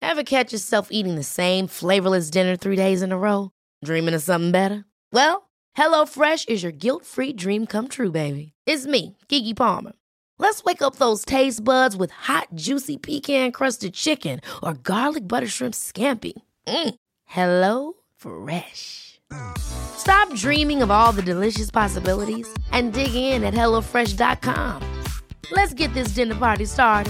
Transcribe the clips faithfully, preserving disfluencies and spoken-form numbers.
Ever catch yourself eating the same flavorless dinner three days in a row? Dreaming of something better? Well, HelloFresh is your guilt-free dream come true, baby. It's me, Keke Palmer. Let's wake up those taste buds with hot, juicy pecan-crusted chicken or garlic butter shrimp scampi. Mm. Hello Fresh. Stop dreaming of all the delicious possibilities and dig in at hello fresh dot com. Let's get this dinner party started.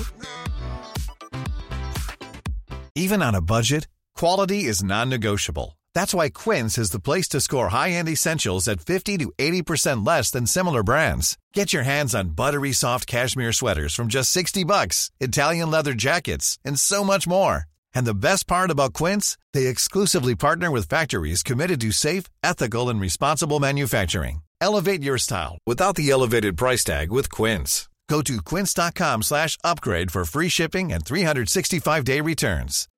Even on a budget, quality is non-negotiable. That's why Quince is the place to score high-end essentials at fifty to eighty percent less than similar brands. Get your hands on buttery soft cashmere sweaters from just sixty bucks, Italian leather jackets, and so much more. And the best part about Quince, they exclusively partner with factories committed to safe, ethical, and responsible manufacturing. Elevate your style without the elevated price tag with Quince. Go to quince.com slash upgrade for free shipping and three sixty-five day returns.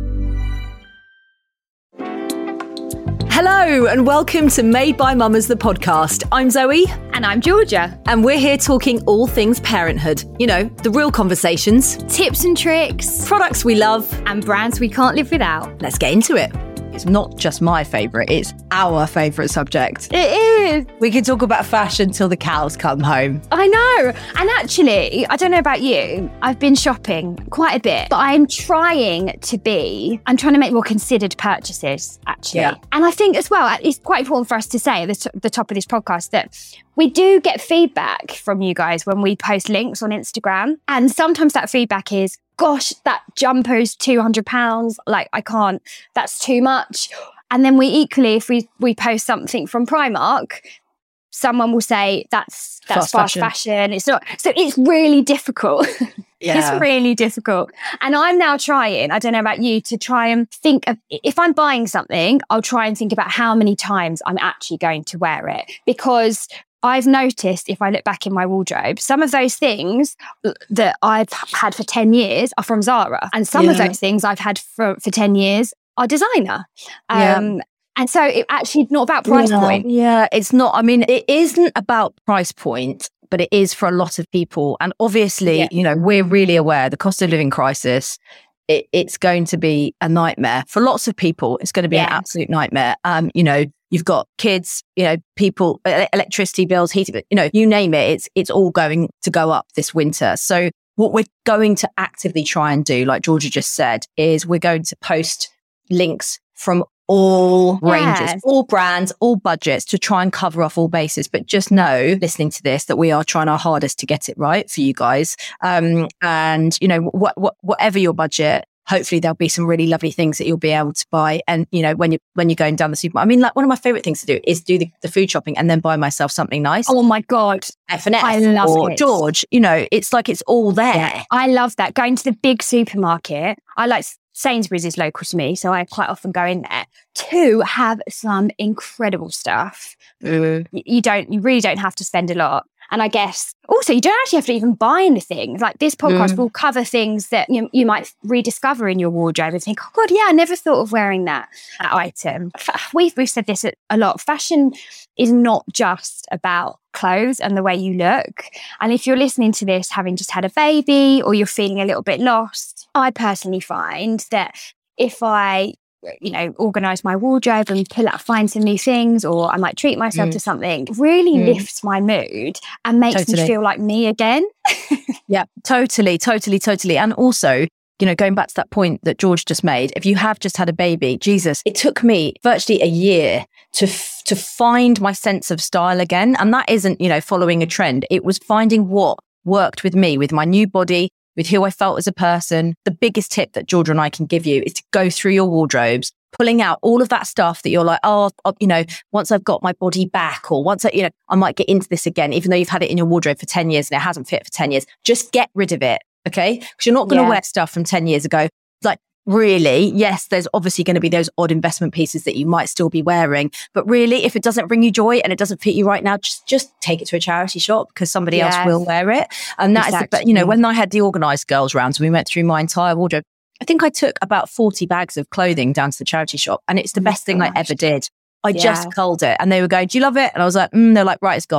Hello and welcome to Made by Mamas, the podcast. I'm Zoe. And I'm Georgia. And we're here talking all things parenthood. You know, the real conversations. Tips and tricks. Products we love. And brands we can't live without. Let's get into it. It's not just my favourite, it's our favourite subject. It is. We can talk about fashion till the cows come home. I know. And actually, I don't know about you, I've been shopping quite a bit, but I'm trying to be, I'm trying to make more considered purchases, actually. Yeah. And I think as well, it's quite important for us to say at the, t- the top of this podcast that we do get feedback from you guys when we post links on Instagram. And sometimes that feedback is, gosh, that jumper's two hundred pounds. Like, I can't, that's too much. And then we equally, if we, we post something from Primark, someone will say, that's that's fast, fast fashion. fashion. It's not. So it's really difficult. Yeah. It's really difficult. And I'm now trying, I don't know about you, to try and think of, if I'm buying something, I'll try and think about how many times I'm actually going to wear it. Because I've noticed, if I look back in my wardrobe, some of those things that I've had for ten years are from Zara. And some yeah. of those things I've had for, for ten years are designer. Um, yeah. And so it actually not about price yeah. point. Yeah, it's not. I mean, it isn't about price point, but it is for a lot of people. And obviously, yeah. you know, we're really aware the cost of living crisis, it, it's going to be a nightmare. For lots of people, it's going to be yeah. an absolute nightmare. Um, you know, you've got kids, you know, people, electricity bills, heating, you know, you name it, it's it's all going to go up this winter. So what we're going to actively try and do, like Georgia just said, is we're going to post links from all yes. ranges, all brands, all budgets to try and cover off all bases. But just know, listening to this, that we are trying our hardest to get it right for you guys. Um, and, you know, what, what, whatever your budget, hopefully there'll be some really lovely things that you'll be able to buy. And, you know, when you when you're going down the supermarket, I mean, like one of my favorite things to do is do the, the food shopping and then buy myself something nice. Oh my God. F and S I love or it. George, you know, it's like it's all there. Yeah, I love that. Going to the big supermarket. I like Sainsbury's is local to me, so I quite often go in there to have some incredible stuff. Mm. You don't, you really don't have to spend a lot. And I guess also you don't actually have to even buy anything. Like this podcast mm. will cover things that you, you might rediscover in your wardrobe and think, oh God, yeah, I never thought of wearing that, that item. We've, we've said this a lot. Fashion is not just about clothes and the way you look. And if you're listening to this having just had a baby or you're feeling a little bit lost, I personally find that if I you know, organise my wardrobe and pull out, find some new things, or I might treat myself mm. to something, really mm. lifts my mood and makes totally. me feel like me again. Yeah, totally, totally, totally. And also, you know, going back to that point that George just made, if you have just had a baby, Jesus, it took me virtually a year to f- to find my sense of style again. And that isn't, you know, following a trend. It was finding what worked with me, with my new body, with who I felt as a person. The biggest tip that Georgia and I can give you is to go through your wardrobes, pulling out all of that stuff that you're like, oh, you know, once I've got my body back, or once I, you know, I might get into this again, even though you've had it in your wardrobe for ten years and it hasn't fit for ten years. Just get rid of it, okay? Because you're not going to yeah. wear stuff from ten years ago. Like, really, yes, there's obviously going to be those odd investment pieces that you might still be wearing. But really, if it doesn't bring you joy and it doesn't fit you right now, just, just take it to a charity shop because somebody yes. else will wear it. And that exactly. is, the, you know, when I had the organised girls rounds, we went through my entire wardrobe. I think I took about forty bags of clothing down to the charity shop, and it's the best thing I ever did. I yeah. just culled it, and they were going, "Do you love it?" And I was like, mm, "They're like, right, it's gone."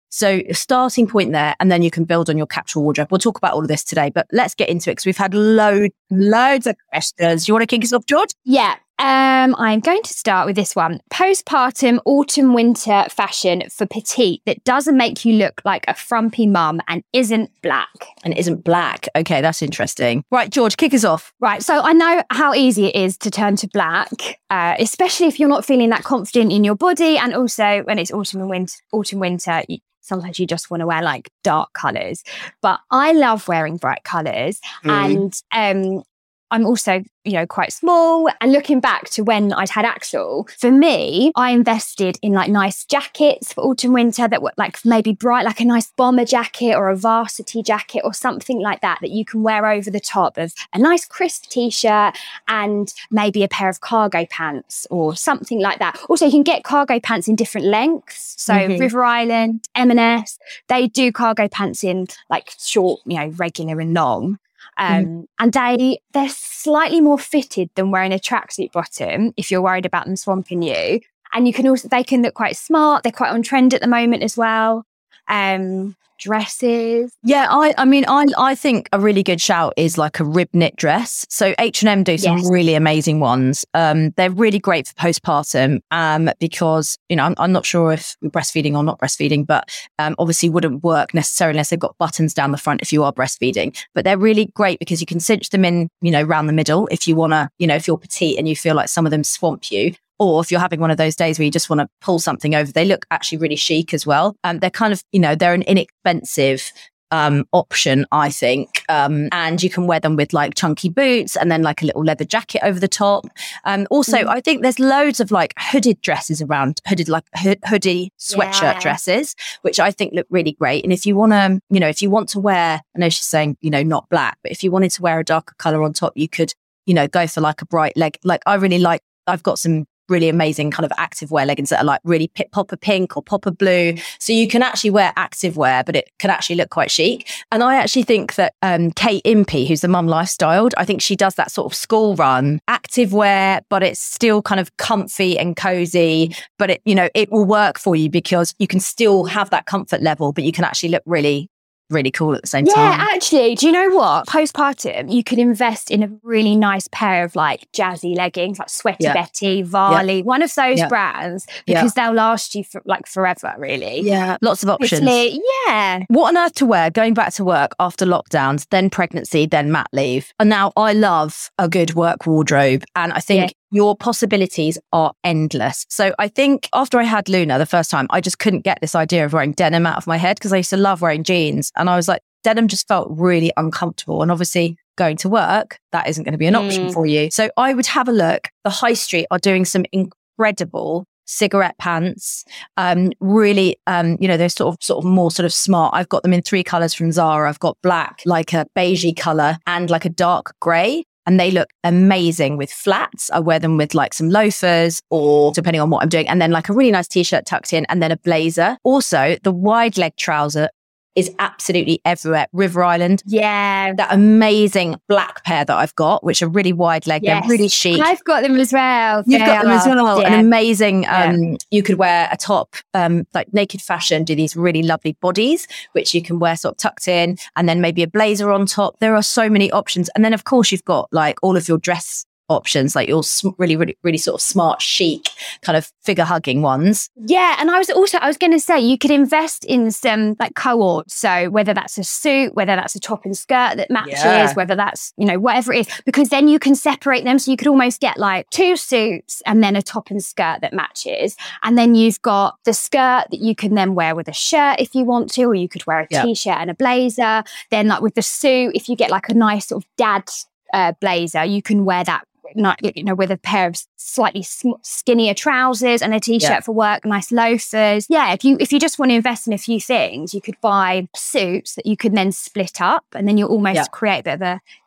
So starting point there, and then you can build on your capsule wardrobe. We'll talk about all of this today, but let's get into it because we've had load, loads of questions. You want to kick us off, George? Yeah. Um, I'm going to start with this one. Postpartum autumn winter fashion for petite that doesn't make you look like a frumpy mum and isn't black. And isn't black. Okay, that's interesting. Right, George, kick us off. Right, so I know how easy it is to turn to black, uh, especially if you're not feeling that confident in your body, and also when it's autumn and winter. Autumn winter. You, sometimes you just want to wear like dark colours, but I love wearing bright colours, mm. and um. I'm also, you know, quite small. And looking back to when I'd had Axel, for me, I invested in like nice jackets for autumn winter that were like maybe bright, like a nice bomber jacket or a varsity jacket or something like that, that you can wear over the top of a nice crisp t-shirt and maybe a pair of cargo pants or something like that. Also, you can get cargo pants in different lengths. So mm-hmm. River Island, M and S, they do cargo pants in like short, you know, regular and long. Um, mm. And they, they're slightly more fitted than wearing a tracksuit bottom if you're worried about them swamping you. And you can also, they can look quite smart. They're quite on trend at the moment as well. Um, dresses. Yeah, I I mean, I I think a really good shout is like a rib knit dress. So H and M do some yes. really amazing ones. Um, they're really great for postpartum um, because, you know, I'm, I'm not sure if breastfeeding or not breastfeeding, but um, obviously wouldn't work necessarily unless they've got buttons down the front if you are breastfeeding. But they're really great because you can cinch them in, you know, around the middle if you want to, you know, if you're petite and you feel like some of them swamp you. Or if you're having one of those days where you just want to pull something over, they look actually really chic as well. Um, they're kind of, you know, they're an inexpensive um, option, I think. Um, and you can wear them with like chunky boots and then like a little leather jacket over the top. Um, also, mm. I think there's loads of like hooded dresses around, hooded like ho- hoodie sweatshirt yeah. dresses, which I think look really great. And if you want to, you know, if you want to wear, I know she's saying, you know, not black, but if you wanted to wear a darker color on top, you could, you know, go for like a bright leg. Like I really like, I've got some really amazing kind of active wear leggings that are like really pip, popper pink or popper blue. So you can actually wear active wear, but it can actually look quite chic. And I actually think that um, Kate Impey, who's the Mum Lifestyled, I think she does that sort of school run active wear, but it's still kind of comfy and cozy, but it, you know, it will work for you because you can still have that comfort level, but you can actually look really really cool at the same yeah, time. Yeah, actually, do you know what? Postpartum, you could invest in a really nice pair of like jazzy leggings, like Sweaty yeah. Betty, Varley, yeah. one of those yeah. brands, because yeah. they'll last you for like forever, really. Yeah, lots of options. Italy, yeah. What on earth to wear going back to work after lockdowns, then pregnancy, then mat leave? And now I love a good work wardrobe. And I think yeah. your possibilities are endless. So I think after I had Luna the first time, I just couldn't get this idea of wearing denim out of my head because I used to love wearing jeans. And I was like, denim just felt really uncomfortable. And obviously going to work, that isn't going to be an mm. option for you. So I would have a look. The High Street are doing some incredible cigarette pants. Um, really, um, you know, they're sort of, sort of more sort of smart. I've got them in three colours from Zara. I've got black, like a beigey colour and like a dark grey. And they look amazing with flats. I wear them with like some loafers or depending on what I'm doing. And then like a really nice t-shirt tucked in and then a blazer. Also, the wide leg trouser is absolutely everywhere. River Island. Yeah. That amazing black pair that I've got, which are really wide leg. Yes. They're really chic. I've got them as well. You've got them as well. Yeah. An amazing, um, yeah. you could wear a top, um, like Naked Fashion do these really lovely bodies, which you can wear sort of tucked in and then maybe a blazer on top. There are so many options. And then of course you've got like all of your dress options, like your really, really, really sort of smart, chic, kind of figure hugging ones. Yeah. And I was also, I was going to say, you could invest in some like cohorts. So whether that's a suit, whether that's a top and skirt that matches, yeah. whether that's, you know, whatever it is, because then you can separate them. So you could almost get like two suits and then a top and skirt that matches. And then you've got the skirt that you can then wear with a shirt if you want to, or you could wear a yeah. t-shirt and a blazer. Then like with the suit, if you get like a nice sort of dad uh, blazer, you can wear that not, you know, with a pair of slightly sm- skinnier trousers and a t-shirt yeah. for work, nice loafers. Yeah, if you if you just want to invest in a few things, you could buy suits that you can then split up, and then you almost yeah. create a bit of a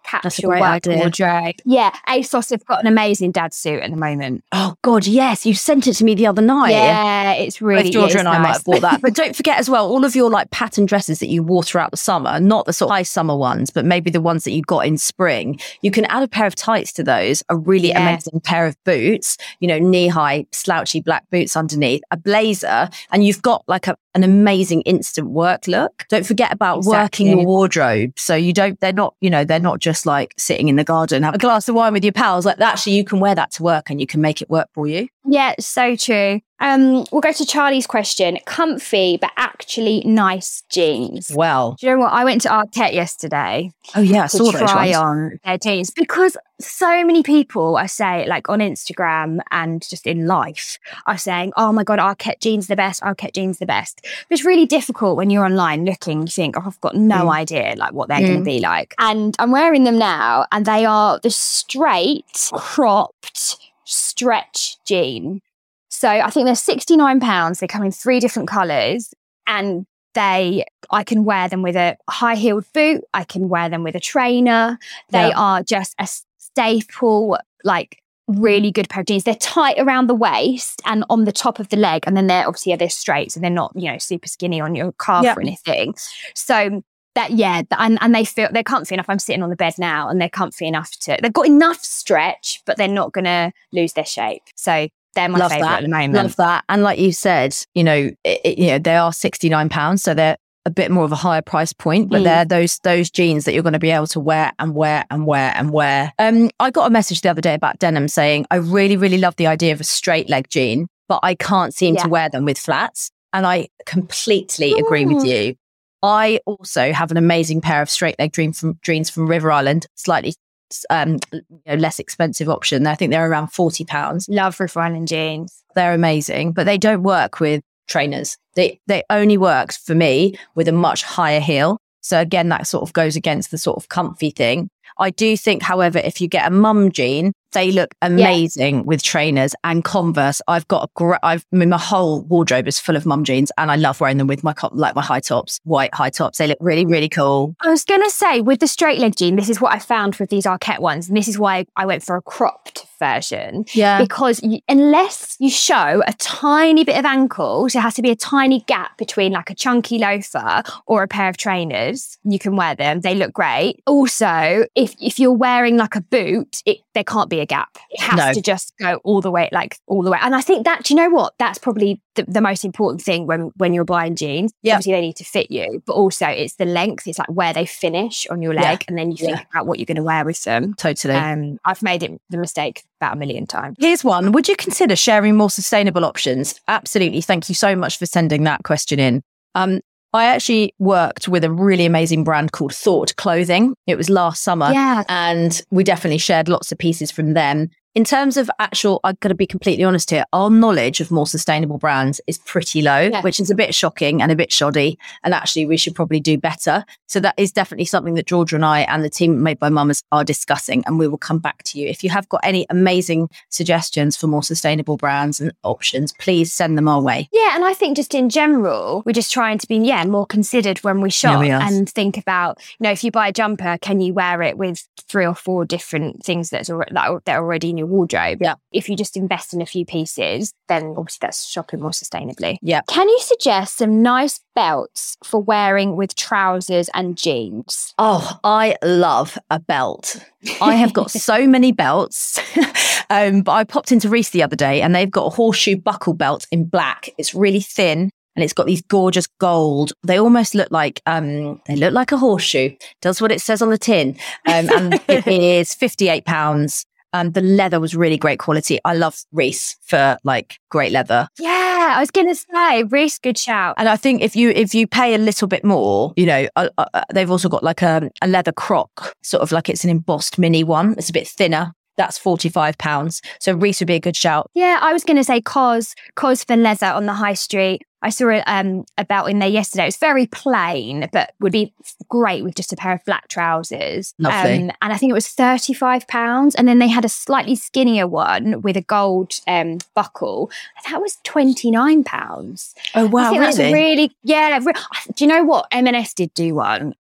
capsule great work idea. wardrobe. Yeah, ASOS have got an amazing dad suit at the moment. Oh God, yes, you sent it to me the other night. Yeah, it's really Both Georgia it's and I nice. might have bought that. But don't forget as well, all of your like pattern dresses that you wore throughout the summer, not the sort of high summer ones, but maybe the ones that you got in spring. You can add a pair of tights to those, a really Yeah. amazing pair of boots, you know, knee-high, slouchy black boots underneath, a blazer, and you've got like a, an amazing instant work look. Don't forget about Exactly. working your wardrobe. So you don't, they're not, you know, they're not just like sitting in the garden, have a glass of wine with your pals. Like actually you can wear that to work and you can make it work for you. Yeah, so true. Um, we'll go to Charlie's question. Comfy, but actually nice jeans. Well, Do you know what? I went to Arket yesterday oh yeah, I to saw those try ones. on their jeans because so many people I say like on Instagram and just in life are saying, oh my God, Arket jeans the best, Arket jeans the best. But it's really difficult when you're online looking, you think, oh, I've got no Mm. idea like what they're Mm. going to be like. And I'm wearing them now and they are the straight, cropped, stretch jean. So I think they're sixty-nine pounds. They come in three different colours and they, I can wear them with a high heeled boot. I can wear them with a trainer. They Yeah. are just a staple, like really good pair of jeans. They're tight around the waist and on the top of the leg. And then they're obviously, yeah, they're straight. So they're not, you know, super skinny on your calf Yeah. or anything. So that, yeah, th- and, and they feel, they're comfy enough. I'm sitting on the bed now and they're comfy enough to, they've got enough stretch, but they're not going to lose their shape. So they're my Love favourite that. at the moment. Love that. And like you said, you know, it, it- you know, they are sixty-nine pounds. So they're a bit more of a higher price point, but Mm. they're those those jeans that you're going to be able to wear and wear and wear and wear. Um, I got a message the other day about denim saying, I really, really love the idea of a straight leg jean, but I can't seem Yeah. to wear them with flats. And I completely agree with Mm. you. I also have an amazing pair of straight leg dream from, jeans from River Island, slightly um, you know, less expensive option. I think they're around forty pounds. Love River Island jeans. They're amazing, but they don't work with trainers. They they only work for me with a much higher heel. So again, that sort of goes against the sort of comfy thing. I do think, however, if you get a mum jean, they look amazing with trainers and Converse. I've got a great, I've, I mean, my whole wardrobe is full of mum jeans and I love wearing them with my, co- like my high tops, white high tops. They look really, really cool. I was going to say, with the straight leg jean, this is what I found with these Arket ones. And this is why I went for a cropped version. Yeah. Because you, unless you show a tiny bit of ankle, so it has to be a tiny gap between like a chunky loafer or a pair of trainers, you can wear them. They look great. Also, if, if you're wearing like a boot, it, there can't be a gap. It has No. to just go all the way, like all the way. And I think that, do you know what? That's probably the, the most important thing when, when you're buying jeans. Yeah. Obviously, they need to fit you, but also it's the length. It's like where they finish on your leg. Yeah. And then you think Yeah. about what you're going to wear with them. Totally. Um, I've made it the mistake about a million times. Here's one. Would you consider sharing more sustainable options? Absolutely. Thank you so much for sending that question in. Um, I actually worked with a really amazing brand called Thought Clothing. It was last summer. Yeah. And we definitely shared lots of pieces from them. In terms of actual, I've got to be completely honest here, our knowledge of more sustainable brands is pretty low, Yeah. which is a bit shocking and a bit shoddy. And actually, we should probably do better. So that is definitely something that Georgia and I and the team at Made by Mamas are discussing. And we will come back to you. If you have got any amazing suggestions for more sustainable brands and options, please send them our way. Yeah, and I think just in general, we're just trying to be, yeah, more considered when we shop we are. and think about, you know, if you buy a jumper, can you wear it with three or four different things that's already, that are, that are already in your wardrobe? Yeah. If you just invest in a few pieces, then obviously that's shopping more sustainably. Yeah. Can you suggest some nice belts for wearing with trousers and jeans? Oh, I love a belt. I have got so many belts. um, but I popped into Reiss the other day and they've got a horseshoe buckle belt in black. It's really thin and it's got these gorgeous gold. They almost look like, um, they look like a horseshoe. Does what it says on the tin. Um, and it is fifty-eight pounds. Um, the leather was really great quality. I love Reiss for like great leather. Yeah, I was going to say, Reiss, good shout. And I think if you if you pay a little bit more, you know, uh, uh, they've also got like a, a leather croc, sort of like it's an embossed mini one. It's a bit thinner. That's forty-five pounds. So Reiss would be a good shout. Yeah, I was going to say Cos, Cos for leather on the high street. I saw a, um, a belt in there yesterday. It was very plain, but would be great with just a pair of black trousers. Lovely. Um, and I think it was thirty-five pounds. And then they had a slightly skinnier one with a gold um, buckle. That was twenty-nine pounds. Oh, wow, I think really? that's really, yeah. Re- do you know what? M and S did do one.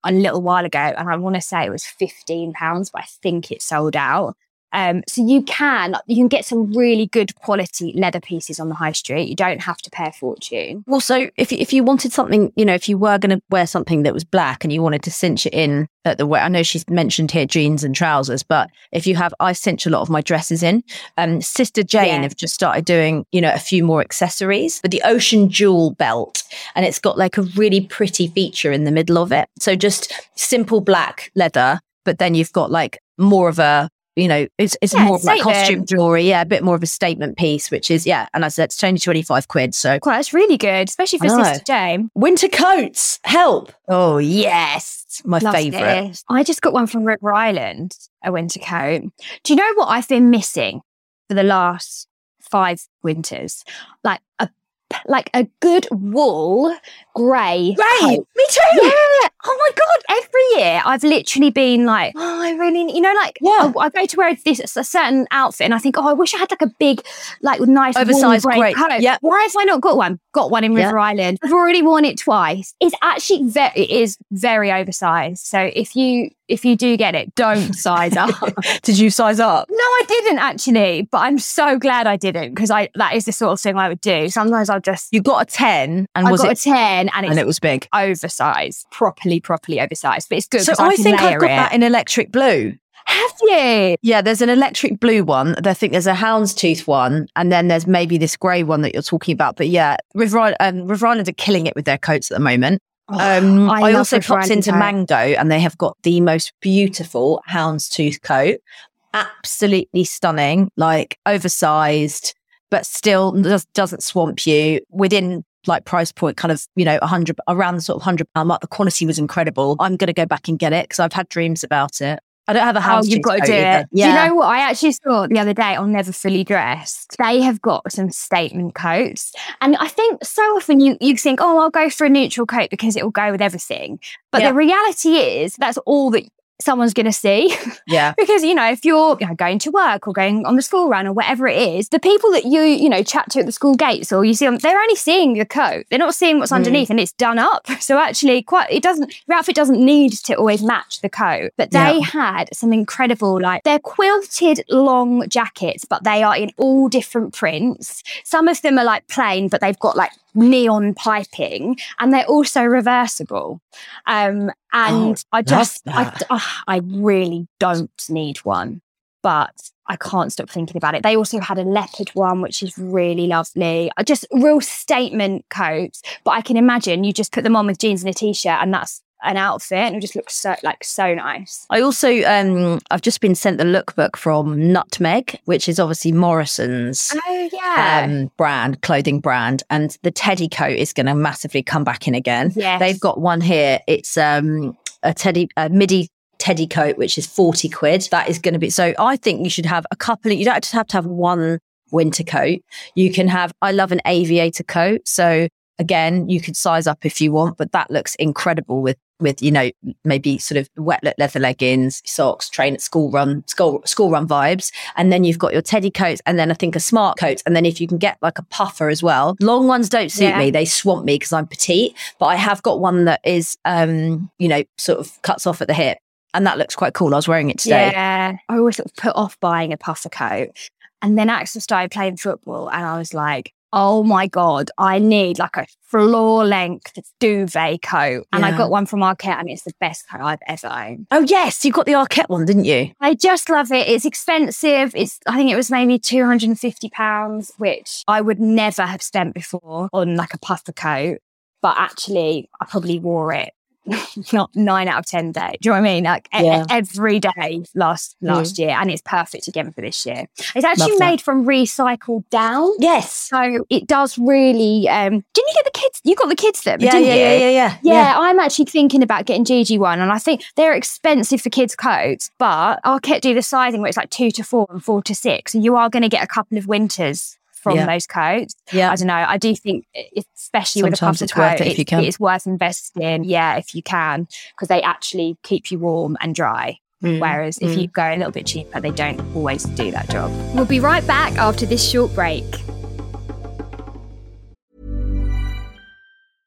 a little while ago, and I want to say it was fifteen pounds, but I think it sold out. Um, so you can you can get some really good quality leather pieces on the high street. You don't have to pay a fortune. Well, so if if you wanted something, you know, if you were going to wear something that was black and you wanted to cinch it in at the way, I know she's mentioned here jeans and trousers, but if you have, I cinch a lot of my dresses in. Um, Sister Jane Yeah. have just started doing, you know, a few more accessories with the Ocean Jewel belt, and it's got like a really pretty feature in the middle of it. So just simple black leather, but then you've got like more of a, you know, it's it's Yeah, more of like statement. costume jewelry, yeah, a bit more of a statement piece, which is, yeah, and I said it's only twenty-five quid, so. Quite, that's really good, especially for I know. Sister Jane. Winter coats, help. Oh, yes, my Loved favourite. it. I just got one from River Island, a winter coat. Do you know what I've been missing for the last five winters? Like a like a good wool grey Right, coat. me too. Yeah. Oh my God. Every year I've literally been like, oh, I really, you know, like Yeah. I, I go to wear this a certain outfit and I think, oh, I wish I had like a big, like nice Oversized warm grey grey. coat. Yeah. Why have I not got one? Got one in Yeah. River Island. I've already worn it twice. It's actually very, it is very oversized. So if you, if you do get it, don't size up. Did you size up? No, I didn't actually, but I'm so glad I didn't because I that is the sort of thing I would do. Sometimes I'll just You got a ten, and I was got it? a ten and it's And it was big. oversized, properly, properly oversized. But it's good So because I, I can think layer I've got it. that in electric blue. Have you? Yeah, there's an electric blue one. I think there's a houndstooth one, and then there's maybe this grey one that you're talking about. But yeah, River Island, um, River Island are killing it with their coats at the moment. Um, Oh, I I, love also River popped Island into coat. Mango, and they have got the most beautiful houndstooth coat. Absolutely stunning, like oversized, but still does, doesn't swamp you within like price point, kind of, you know, a hundred around the sort of hundred pound mark. The quality was incredible. I'm going to go back and get it because I've had dreams about it. I don't have a house. Oh, you've got to do it. Yeah. Do you know what? I actually saw the other day on Never Fully Dressed. They have got some statement coats. And I think so often you, you think, oh, I'll go for a neutral coat because it will go with everything. But Yeah. the reality is that's all that someone's going to see. Yeah. Because, you know, if you're you know, going to work or going on the school run or whatever it is, the people that you, you know, chat to at the school gates or you see them, they're only seeing the coat. They're not seeing what's Mm. underneath and it's done up. So actually quite, it doesn't, your outfit doesn't need to always match the coat. But they Yeah. had some incredible, like they're quilted long jackets, but they are in all different prints. Some of them are like plain, but they've got like neon piping and they're also reversible. Um, and Oh, I just, love I, that. oh, I really don't need one, but I can't stop thinking about it. They also had a leopard one, which is really lovely. Uh, Just real statement coats, but I can imagine you just put them on with jeans and a t-shirt and that's an outfit and it just looks so like so nice. I also, um, I've just been sent the lookbook from Nutmeg, which is obviously Morrison's Oh yeah. um, brand, clothing brand, and the teddy coat is going to massively come back in again. Yes. They've got one here. It's um, a teddy, a midi teddy coat, which is forty quid. That is going to be, so I think you should have a couple of, you don't just have to have one winter coat. You can have, I love an aviator coat. So again, you could size up if you want, but that looks incredible with, with, you know, maybe sort of wet leather leggings, socks, train at school run, school, school run vibes. And then you've got your teddy coats and then I think a smart coat. And then if you can get like a puffer as well. Long ones don't suit Yeah. me. They swamp me because I'm petite, but I have got one that is, um, you know, sort of cuts off at the hip. And that looks quite cool. I was wearing it today. Yeah. I always sort of put off buying a puffer coat. And then Axel started playing football and I was like, oh my God, I need like a floor length duvet coat. And I Yeah. got one from Arquette and it's the best coat I've ever owned. Oh, yes. You got the Arquette one, didn't you? I just love it. It's expensive. It's I think it was maybe two hundred fifty pounds, which I would never have spent before on like a puffer coat. But actually, I probably wore it not nine out of ten days. Do you know what I mean? Like e- Yeah. every day last last year, and it's perfect again for this year. It's actually Love that. made from recycled down. Yes. So it does really. Um, didn't you get the kids? You got the kids them, Yeah, didn't yeah, you? yeah, yeah, yeah. Yeah, I'm actually thinking about getting Gigi one, and I think they're expensive for kids' coats, but Arquette do the sizing where it's like two to four and four to six, so you are going to get a couple of winters from Yeah. those coats. Yeah. I don't know. I do think, especially Sometimes with a puffer it's worth coat, it if you can. it's worth investing. Yeah, if you can, because they actually keep you warm and dry. Mm, Whereas if mm. you go a little bit cheaper, they don't always do that job. We'll be right back after this short break.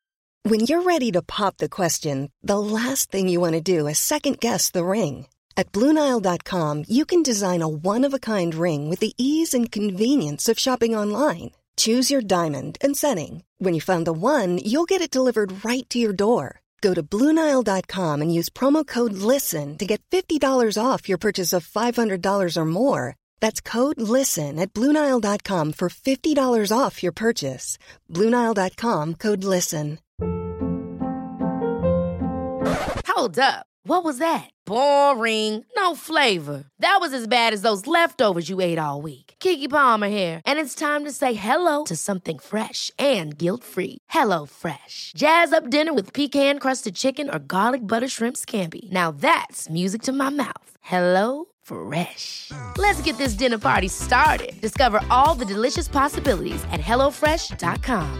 When you're ready to pop the question, the last thing you want to do is second-guess the ring. At Blue Nile dot com, you can design a one-of-a-kind ring with the ease and convenience of shopping online. Choose your diamond and setting. When you find the one, you'll get it delivered right to your door. Go to Blue Nile dot com and use promo code LISTEN to get fifty dollars off your purchase of five hundred dollars or more. That's code LISTEN at Blue Nile dot com for fifty dollars off your purchase. Blue Nile dot com, code LISTEN. Hold up. What was that? Boring. No flavor. That was as bad as those leftovers you ate all week. Keke Palmer here, and it's time to say hello to something fresh and guilt-free. Hello Fresh. Jazz up dinner with pecan-crusted chicken or garlic butter shrimp scampi. Now that's music to my mouth. Hello Fresh. Let's get this dinner party started. Discover all the delicious possibilities at hello fresh dot com.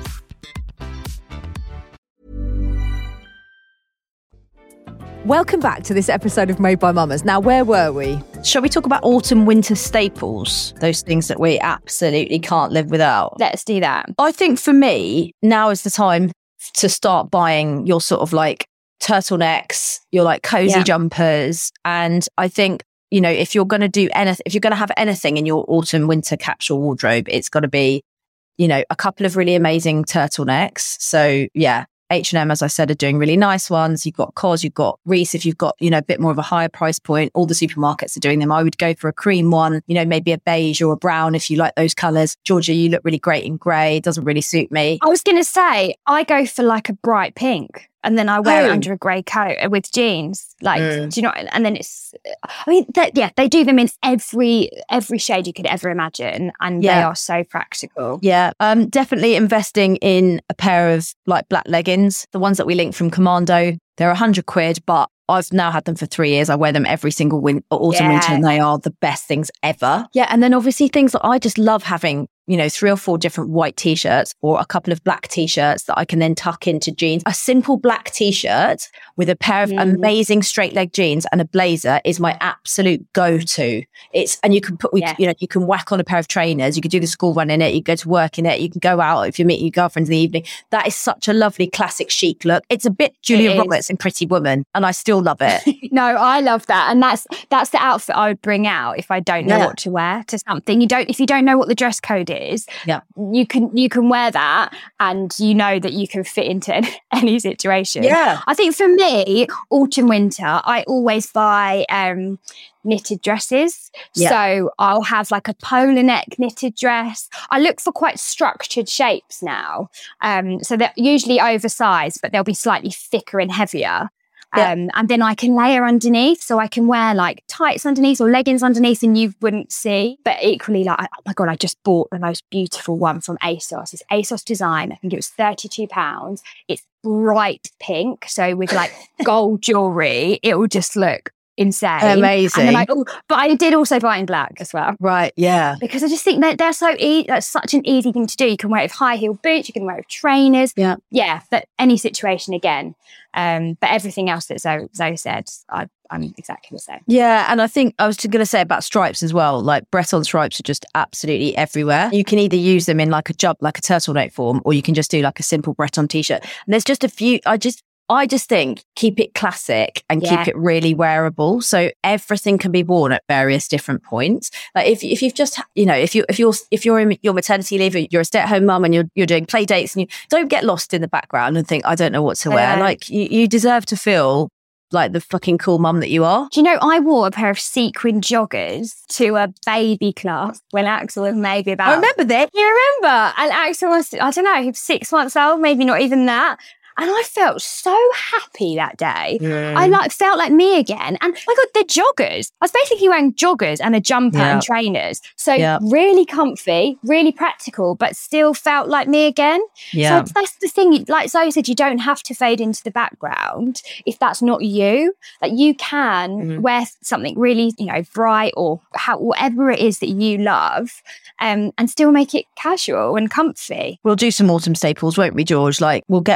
Welcome back to this episode of Made by Mamas. Now, where were we? Shall we talk about autumn winter staples? Those things that we absolutely can't live without. Let's do that. I think for me, now is the time to start buying your sort of like turtlenecks, your like cozy Yeah. jumpers. And I think, you know, if you're going to do anything, if you're going to have anything in your autumn winter capsule wardrobe, it's got to be, you know, a couple of really amazing turtlenecks. So yeah. H and M, as I said, are doing really nice ones. You've got C O S, you've got Reiss. If you've got, you know, a bit more of a higher price point, all the supermarkets are doing them. I would go for a cream one, you know, maybe a beige or a brown if you like those colours. Georgia, you look really great in grey. It doesn't really suit me. I was going to say, I go for like a bright pink and then I wear Oh. it under a grey coat with jeans. Like, Mm. do you know? And then it's, I mean, that, yeah, they do them in every every shade you could ever imagine. And they Yeah. are so practical. Yeah, um, definitely investing in a pair of like black leggings, the ones that we linked from Commando. They're a hundred quid, but I've now had them for three years. I wear them every single win- autumn, Yeah. winter, and they are the best things ever. Yeah, and then obviously things that I just love having, you know, three or four different white t-shirts or a couple of black t-shirts that I can then tuck into jeans. A simple black t-shirt with a pair of Mm. amazing straight leg jeans and a blazer is my absolute go-to. It's, and you can put, Yeah. you know, you can whack on a pair of trainers. You could do the school run in it. You go to work in it. You can go out if you're meeting your girlfriends in the evening. That is such a lovely classic chic look. It's a bit Julia It is. Roberts in Pretty Woman, and I still love it. No, I love that. And that's that's the outfit I would bring out if I don't know Yeah. what to wear to something. You don't if you don't know what the dress code is, Yeah. you can you can wear that and you know that you can fit into any, any situation. Yeah. I think for me, autumn winter, I always buy um knitted dresses. Yeah. So I'll have like a polo neck knitted dress. I look for quite structured shapes now. Um so they're usually oversized, but they'll be slightly thicker and heavier. Yeah. Um, and then I can layer underneath, so I can wear like tights underneath or leggings underneath, and you wouldn't see. But equally, like, oh my god, I just bought the most beautiful one from ASOS. It's ASOS Design. I think it was thirty-two pounds. It's bright pink, so with like gold jewelry, it will just look insane, Amazing. And then I, oh, but I did also buy it in black as well. Right. Yeah. Because I just think that they're so easy. That's such an easy thing to do. You can wear it with high heel boots. You can wear it with trainers. Yeah. Yeah. But any situation again. Um, but everything else that Zoe, Zoe said, I, I'm exactly the same. Yeah, and I think I was going to say about stripes as well. Like Breton stripes are just absolutely everywhere. You can either use them in like a jump, like a turtleneck form, or you can just do like a simple Breton t-shirt. And there's just a few. I just, I just think keep it classic and Yeah. keep it really wearable, so everything can be worn at various different points. Like if if you've just, you know, if you if you're if you're in your maternity leave, you're a stay-at-home mum and you're you're doing play dates, and you don't get lost in the background and think I don't know what to wear. Yeah. Like you, you deserve to feel like the fucking cool mum that you are. Do you know, I wore a pair of sequin joggers to a baby class when Axel was maybe about... I remember that. You remember? And Axel was, I don't know, he was six months old, maybe not even that. And I felt so happy that day. I like felt like me again. And my God, they're joggers. I was basically wearing joggers and a jumper Yeah. and trainers. So Yeah. really comfy, really practical, but still felt like me again. Yeah. So that's the thing. Like Zoe said, you don't have to fade into the background if that's not you. Like you can Mm. wear something really, you know, bright or how, whatever it is that you love, um, and still make it casual and comfy. We'll do some autumn staples, won't we, George? Like we'll get all that done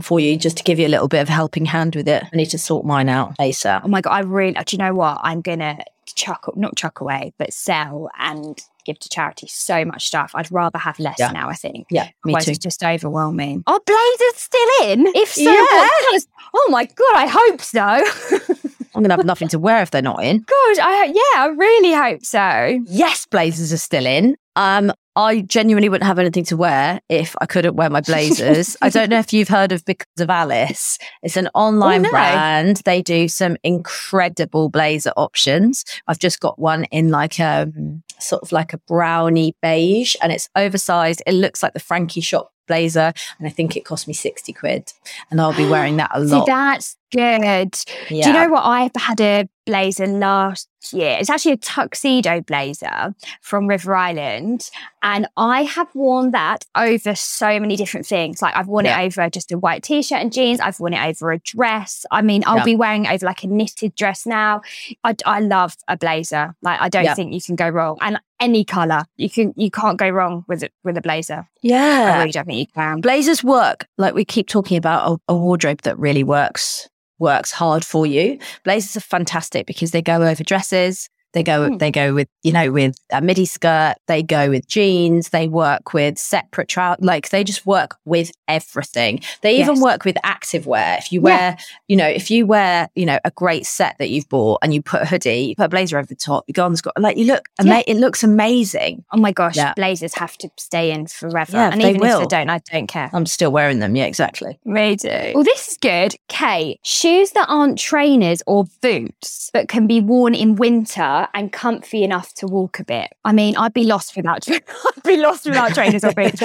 for you just to give you a little bit of a helping hand with it. I need to sort mine out ASAP. Oh my God, I really, do you know what? I'm going to chuck, not chuck away, but sell and give to charity so much stuff. I'd rather have less yeah. now, I think. Yeah, me Otherwise too. It's just overwhelming. Are blazers still in? If so, yeah. what colours? Oh my God, I hope so. I'm going to have nothing to wear if they're not in. God, I yeah, I really hope so. Yes, blazers are still in. Um, I genuinely wouldn't have anything to wear if I couldn't wear my blazers. I don't know if you've heard of Because of Alice. It's an online oh, no. brand. They do some incredible blazer options. I've just got one in like a sort of like a brownie beige, and it's oversized. It looks like the Frankie Shop blazer, and I think it cost me sixty quid, and I'll be wearing that a lot. See, that's good. Yeah. Do you know what? I had a blazer last year. It's actually a tuxedo blazer from River Island, and I have worn that over so many different things. Like I've worn yeah. it over just a white t-shirt and jeans. I've worn it over a dress. I mean, I'll yeah. be wearing it over like a knitted dress now. I, I love a blazer. Like I don't yeah. think you can go wrong. And any colour, you can you can't go wrong with it with a blazer. Yeah, I really don't think you can. Blazers work. Like we keep talking about a, a wardrobe that really works. works hard for you. Blazers are fantastic because they go over dresses. They go, mm. they go with, you know, with a midi skirt. They go with jeans. They work with separate trousers. Like they just work with everything. They even yes. work with active wear. If you wear, yeah. you know, if you wear, you know, a great set that you've bought and you put a hoodie, you put a blazer over the top, your gon's got like you look, ama- yeah. it looks amazing. Oh my gosh, yeah. blazers have to stay in forever. Yeah, and even will. if they don't, I don't care. I'm still wearing them. Yeah, exactly. Me too. Well, this is good. Kate, shoes that aren't trainers or boots but can be worn in winter and comfy enough to walk a bit. I mean, I'd be lost without I'd be lost without trainers or boots.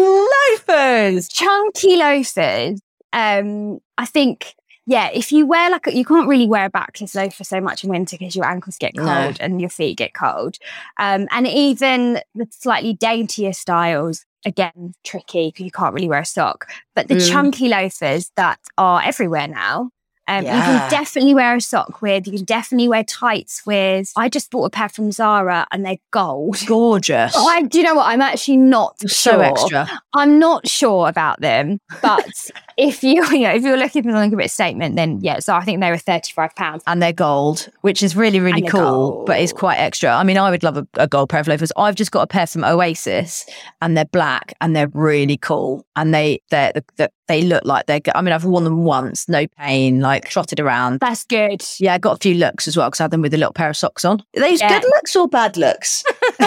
Loafers, chunky loafers. Um, I think, yeah, if you wear like a, you can't really wear a backless loafer so much in winter because your ankles get cold no. and your feet get cold. Um, and even the slightly daintier styles, again, tricky because you can't really wear a sock. But the mm. chunky loafers that are everywhere now. Um, yeah. You can definitely wear a sock with, you can definitely wear tights with. I just bought a pair from Zara and they're gold. Gorgeous. But I, do you know what? I'm actually not so sure. extra. I'm not sure about them, but if you, you know, if you're looking for something a bit statement, then yeah, so I think they were thirty-five pounds. And they're gold, which is really, really cool, gold. But it's quite extra. I mean, I would love a, a gold pair of loafers. I've just got a pair from Oasis and they're black and they're really cool. And they, they're, they're, they look like they're, I mean, I've worn them once, no pain, like trotted around. That's good. Yeah, I got a few looks as well because I had them with a little pair of socks on. Are these yeah. good looks or bad looks?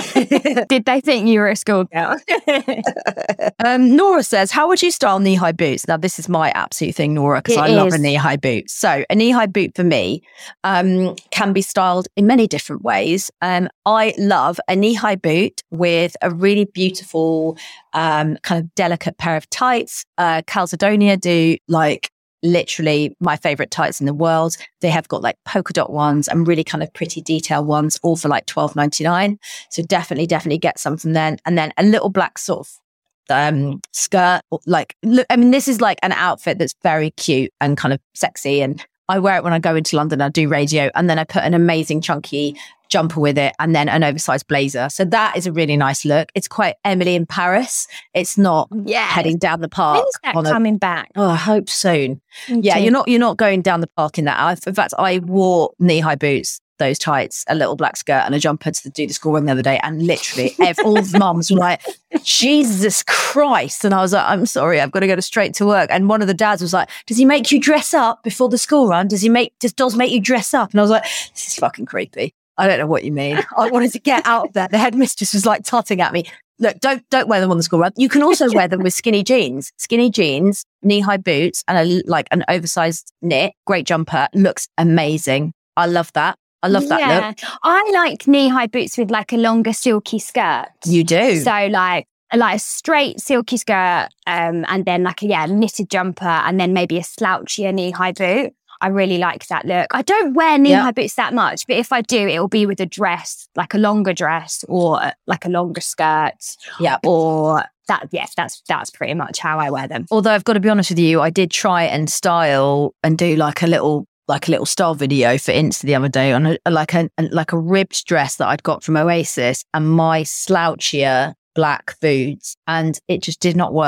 Did they think you were a schoolgirl? um, Nora says, how would you style knee-high boots? Now, this is my absolute thing, Nora, because I is. love a knee-high boot. So a knee-high boot for me um, can be styled in many different ways. Um, I love a knee-high boot with a really beautiful um, kind of delicate pair of tights. Uh, Calzedonia do like literally my favorite tights in the world. They have got like polka dot ones and really kind of pretty detailed ones, all for like twelve ninety-nine. So definitely, definitely get some from them. And then a little black sort of um skirt. Like, look, I mean, this is like an outfit that's very cute and kind of sexy. And I wear it when I go into London. I do radio, and then I put an amazing chunky jumper with it, and then an oversized blazer. So that is a really nice look. It's quite Emily in Paris. It's not yeah. heading down the park. When's that on coming a, back? Oh, I hope soon. Okay. Yeah, you're not you're not going down the park in that. I, in fact, I wore knee-high boots, those tights, a little black skirt and a jumper to do the school run the other day, and literally every, all the mums were like, Jesus Christ. And I was like, I'm sorry, I've got to go to straight to work. And one of the dads was like, does he make you dress up before the school run? Does he make, does Doz make you dress up? And I was like, this is fucking creepy. I don't know what you mean. I wanted to get out there. The headmistress was like tutting at me. Look, don't don't wear them on the school run. You can also wear them with skinny jeans, skinny jeans, knee-high boots, and a, like an oversized knit. Great jumper. Looks amazing. I love that. I love that yeah. look. I like knee-high boots with like a longer silky skirt. You do. So like like a straight silky skirt, um, and then like a yeah knitted jumper, and then maybe a slouchier knee-high boot. I really like that look. I don't wear knee-high yep. boots that much, but if I do, it will be with a dress, like a longer dress or like a longer skirt. Yeah. Or that, yes, that's that's pretty much how I wear them. Although I've got to be honest with you, I did try and style and do like a little like a little style video for Insta the other day on a, like a like a ribbed dress that I'd got from Oasis and my slouchier black boots, and it just did not work.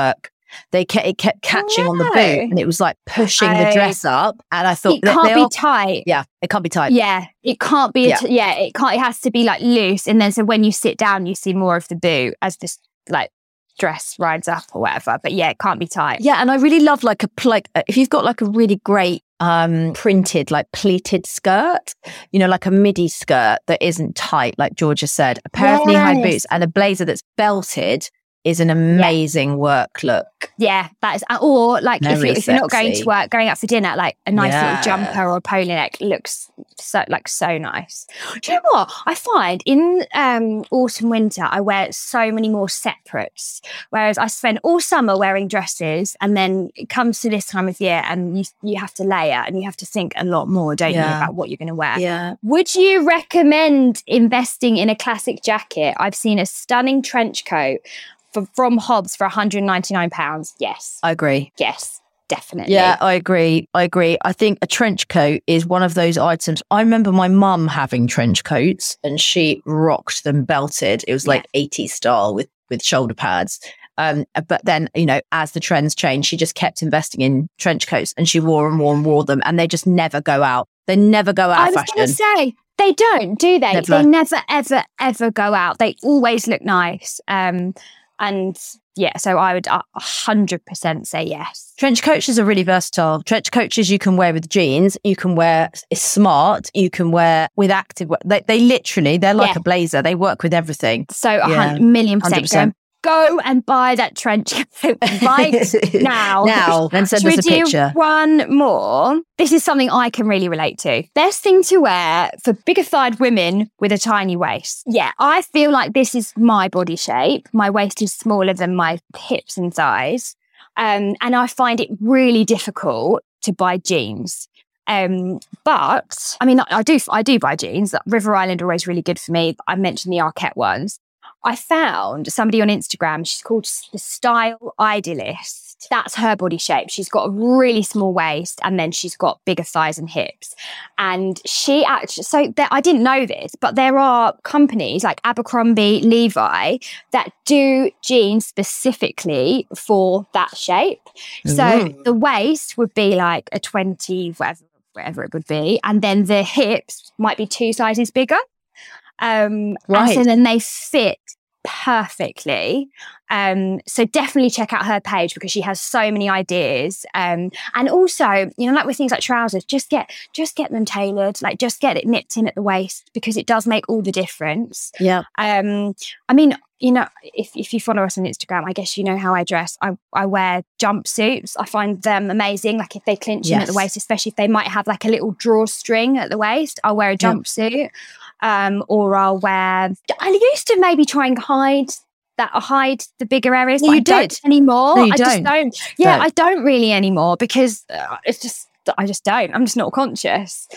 They kept, it kept catching Oh, on the no. boot, and it was like pushing the Oh. dress up. And I thought It that can't they be are- tight. yeah, it can't be tight. Yeah, it can't be. Yeah. Yeah. yeah, it can't. It has to be like loose, and then so when you sit down, you see more of the boot as this like dress rides up or whatever. But yeah, it can't be tight. Yeah, and I really love like a pl- like uh, if you've got like a really great um printed like pleated skirt, you know, like a midi skirt that isn't tight, like Georgia said, a pair of knee-high Yes. boots and a blazer that's belted is an amazing work look. Yeah, that is. Or like if, Very you, if you're not going sexy. to work, going out for dinner, like a nice Yeah. little jumper or a polo neck looks so like so nice. Do you know what I find in um, autumn winter? I wear so many more separates, whereas I spend all summer wearing dresses, and then it comes to this time of year, and you you have to layer and you have to think a lot more, don't you, Yeah. about what you're going to wear? Yeah. Would you recommend investing in a classic jacket? I've seen a stunning trench coat from, from Hobbs for one hundred ninety-nine pounds. Yes. I agree. Yes, definitely. Yeah, I agree. I agree. I think a trench coat is one of those items. I remember my mum having trench coats and she rocked them belted. It was like eighties style with, with shoulder pads. Um, but then, you know, as the trends changed, she just kept investing in trench coats and she wore and wore and wore them, and they just never go out. They never go out I of was going to fashion. say, they don't, do they? Never. They never, ever, ever go out. They always look nice. Um, and yeah, so I would a hundred percent say yes. Trench coaches are really versatile. Trench coaches you can wear with jeans, you can wear it's smart, you can wear with active. They, they literally, they're like Yeah. a blazer. They work with everything. So a Yeah, hun- million one hundred percent. percent. Go, go and buy that trench coat right now. Now, then send Should us a we do picture. one more? This is something I can really relate to. Best thing to wear for bigger thighed women with a tiny waist. Yeah, I feel like this is my body shape. My waist is smaller than my hips and thighs. Um, and I find it really difficult to buy jeans. Um, but I mean, I do, I do buy jeans. River Island are always really good for me. I mentioned the Arquette ones. I found somebody on Instagram, she's called the Style Idealist. That's her body shape. She's got a really small waist and then she's got bigger thighs and hips. And she actually, so there, I didn't know this, but there are companies like Abercrombie, Levi that do jeans specifically for that shape. So the waist would be like a twenty, whatever, whatever it would be. And then the hips might be two sizes bigger. Um, Right. And so then they fit perfectly. Um, so definitely check out her page because she has so many ideas. Um, and also, you know, like with things like trousers, just get just get them tailored, like just get it nipped in at the waist because it does make all the difference. Yeah. Um, I mean, you know, if, if you follow us on Instagram, I guess you know how I dress. I, I wear jumpsuits. I find them amazing. Like if they clinch in at the Yes. waist, especially if they might have like a little drawstring at the waist, I'll wear a jumpsuit. Um, or I'll wear, I used to maybe try and hide that, hide the bigger areas. No, but you I don't did. anymore. No, you I just don't. don't. Yeah, Don't. I don't really anymore because uh, it's just, I just don't. I'm just not conscious.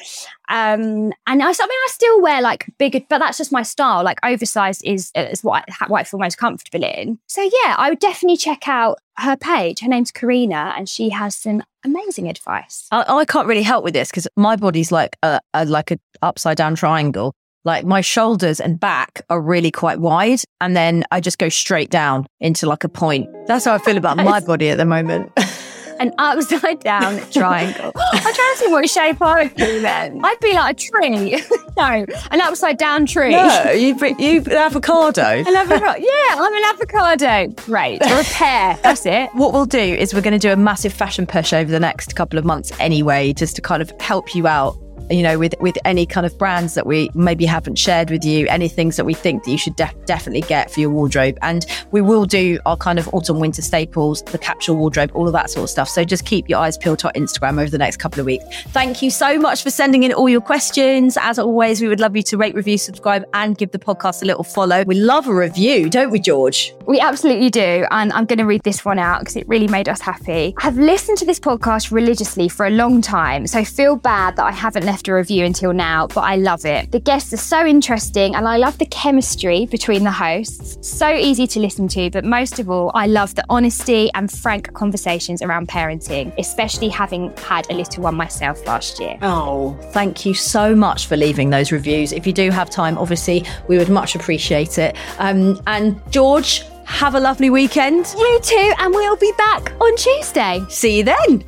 Um, and I, I mean, I still wear like bigger, but that's just my style. Like oversized is is what I, what I feel most comfortable in. So yeah, I would definitely check out her page. Her name's Karina, and she has some amazing advice. I, I can't really help with this because my body's like a, a like a upside down triangle. Like my shoulders and back are really quite wide, and then I just go straight down into like a point. That's how I feel about my body at the moment. An upside down triangle. I'm trying to see what shape I would be then. I'd be like a tree. No, an upside down tree. No, you you avocado. An avocado. Yeah, I'm an avocado. Great. Or a pear. That's it. What we'll do is we're going to do a massive fashion push over the next couple of months anyway, just to kind of help you out, you know, with, with any kind of brands that we maybe haven't shared with you, any things that we think that you should def- definitely get for your wardrobe. And we will do our kind of autumn winter staples, the capsule wardrobe, all of that sort of stuff. So just keep your eyes peeled to our Instagram over the next couple of weeks. Thank you so much for sending in all your questions. As always, we would love you to rate, review, subscribe, and give the podcast a little follow. We love a review, don't we, George? We absolutely do. And I'm going to read this one out because it really made us happy. I've listened to this podcast religiously for a long time, so I feel bad that I haven't left a review until now, but I love it. The guests are so interesting and I love the chemistry between the hosts. So easy to listen to, but most of all, I love the honesty and frank conversations around parenting, especially having had a little one myself last year. Oh, thank you so much for leaving those reviews. If you do have time, obviously, we would much appreciate it. Um, and George, Have a lovely weekend. You too, and we'll be back on Tuesday. See you then.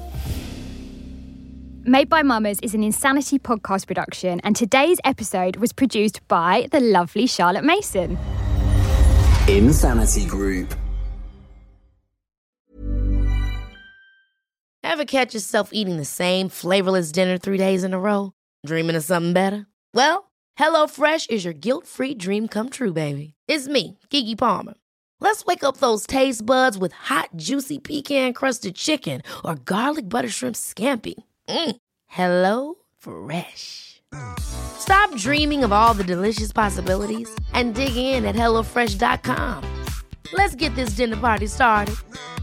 Made by Mamas is an Insanity podcast production, and today's episode was produced by the lovely Charlotte Mason. Insanity Group. Ever catch yourself eating the same flavorless dinner three days in a row? Dreaming of something better? Well, HelloFresh is your guilt-free dream come true, baby. It's me, Keke Palmer. Let's wake up those taste buds with hot, juicy pecan-crusted chicken or garlic butter shrimp scampi. Mm. Hello Fresh. Stop dreaming of all the delicious possibilities and dig in at hello fresh dot com. Let's get this dinner party started.